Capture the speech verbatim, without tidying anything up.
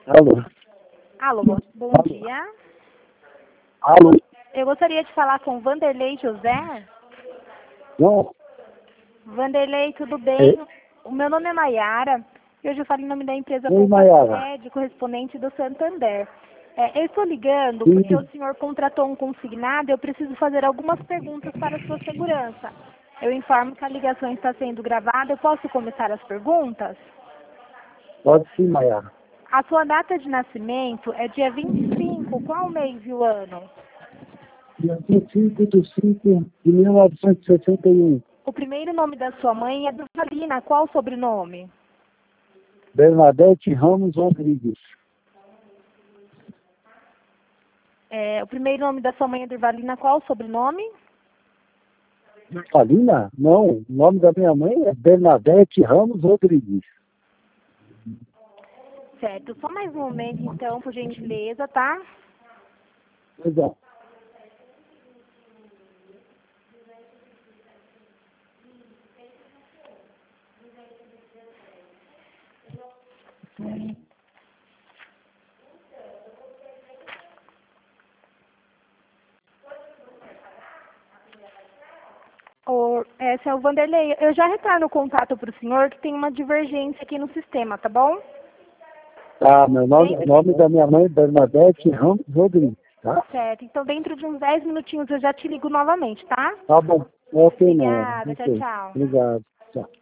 Alô? Alô, bom, bom Alô? dia. Alô? Eu gostaria de falar com Vanderlei José. Não? Vanderlei, tudo É, bem? O meu nome é Maiara e hoje eu falo em nome da empresa oi, Poupa Maiara. Sede, correspondente do Santander. É, eu estou ligando porque o Sim, senhor contratou um consignado e eu preciso fazer algumas perguntas para a sua segurança. Eu informo que a ligação está sendo gravada. Eu posso começar as perguntas? pode sim, Maiara. A sua data de nascimento é dia vinte e cinco. Qual mês e o ano? Dia vinte e cinco de cinco de mil novecentos e sessenta e um. O primeiro nome da sua mãe é Durvalina. Qual o sobrenome? Bernadette Ramos Rodrigues. É, o primeiro nome da sua mãe é Durvalina. Qual o sobrenome? Alina? Não, o nome da minha mãe é Bernadette Ramos Rodrigues. Certo. Só mais um momento, então, por gentileza, tá? Pois é. O, esse é o Vanderlei. Eu já retorno o contato para o senhor, que tem uma divergência aqui no sistema, tá bom? Tá, meu nome, o Dentro de... nome da minha mãe é Bernadette Ramos Rodrigues, tá? Certo. Então, dentro de uns dez minutinhos eu já te ligo novamente, tá? Tá bom. Ok, Maiara. Obrigada. Tchau, Ok. tchau. Obrigado. Tchau.